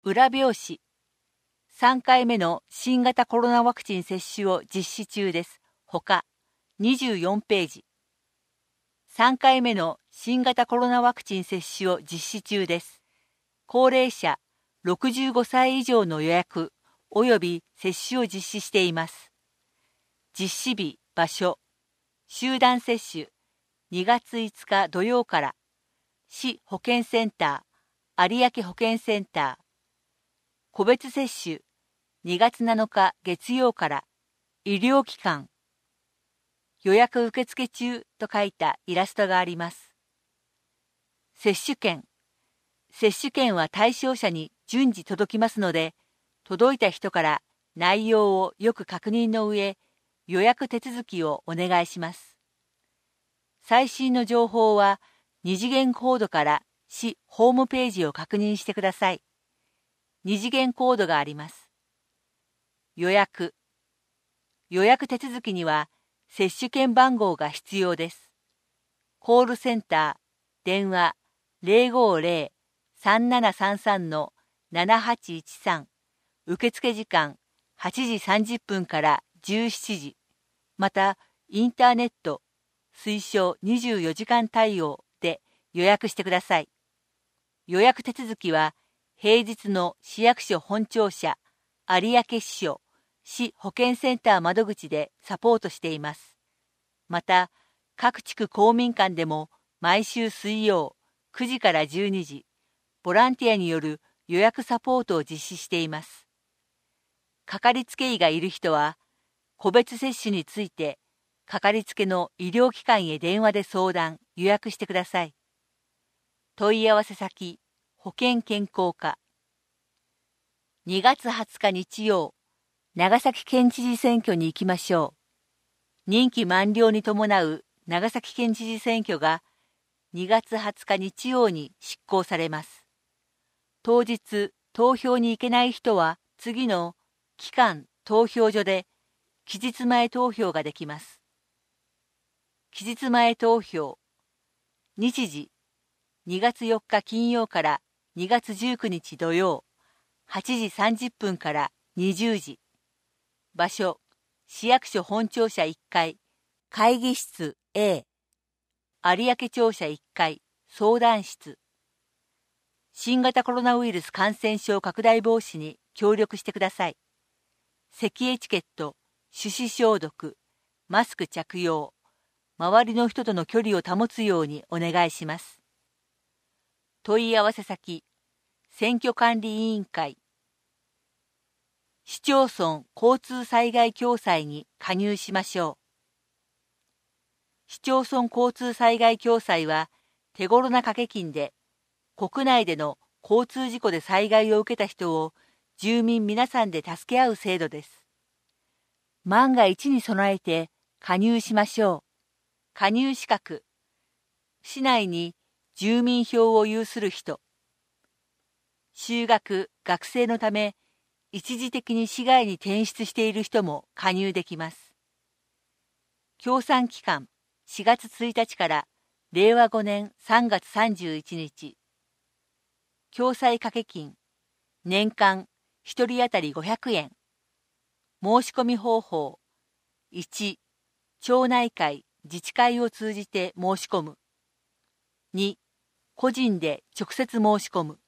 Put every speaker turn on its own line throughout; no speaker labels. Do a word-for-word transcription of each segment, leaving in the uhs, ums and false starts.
裏表紙。さんかいめの新型コロナワクチン接種を実施中です。ほか、にじゅうよんページ。さんかいめの新型コロナワクチン接種を実施中です。高齢者ろくじゅうごさい以上の予約及び接種を実施しています。実施日、場所、集団接種、にがついつか土曜から、市保健センター、有明保健センター、個別接種、にがつなのか月曜から、医療機関、予約受付中と書いたイラストがあります。接種券。接種券は対象者に順次届きますので、届いた人から内容をよく確認の上、予約手続きをお願いします。最新の情報は二次元コードから市ホームページを確認してください。二次元コードがあります。予約。予約手続きには接種券番号が必要です。コールセンター、電話 ゼロごゼロ さんななさんさん のななはちいちさん、受付時間はちじさんじゅっぷんからじゅうしちじ、またインターネット推奨にじゅうよじかん対応で予約してください。予約手続きは平日の市役所本庁舎、有明支所、市保健センター窓口でサポートしています。また、各地区公民館でも毎週水曜くじからじゅうにじ、ボランティアによる予約サポートを実施しています。かかりつけ医がいる人は、個別接種について、かかりつけの医療機関へ電話で相談、予約してください。問い合わせ先、保健健康課。にがつはつか日曜、長崎県知事選挙に行きましょう。任期満了に伴う長崎県知事選挙がにがつはつか日曜に執行されます。当日、投票に行けない人は次の期間投票所で期日前投票ができます。期日前投票。日時、にがつよっか金曜からにがつじゅうくにち土曜、はちじさんじゅっぷんからにじゅうじ。場所、市役所本庁舎いっかい、会議室 A、有明庁舎いっかい、相談室。新型コロナウイルス感染症拡大防止に協力してください。咳エチケット、手指消毒、マスク着用、周りの人との距離を保つようにお願いします。問い合わせ先、選挙管理委員会。市町村交通災害共済に加入しましょう。市町村交通災害共済は手頃な掛け金で、国内での交通事故で災害を受けた人を住民皆さんで助け合う制度です。万が一に備えて加入しましょう。加入資格。市内に住民票を有する人。就学・学生のため一時的に市外に転出している人も加入できます。協賛期間しがつついたちかられいわごねんさんがつさんじゅういちにち。共済掛け金、年間ひとり当たりごひゃくえん。申し込み方法。いち、町内会・自治会を通じて申し込む。に、個人で直接申し込む。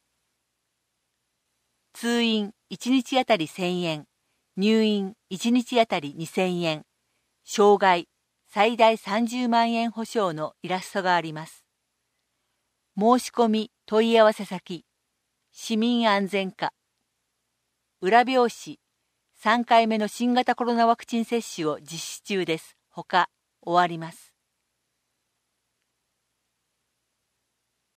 通院いちにちあたりせんえん、入院いちにちあたりにせんえん、障害最大さんじゅうまんえん保証のイラストがあります。申し込み問い合わせ先、市民安全課。裏表紙、さんかいめの新型コロナワクチン接種を実施中です。ほか、終わります。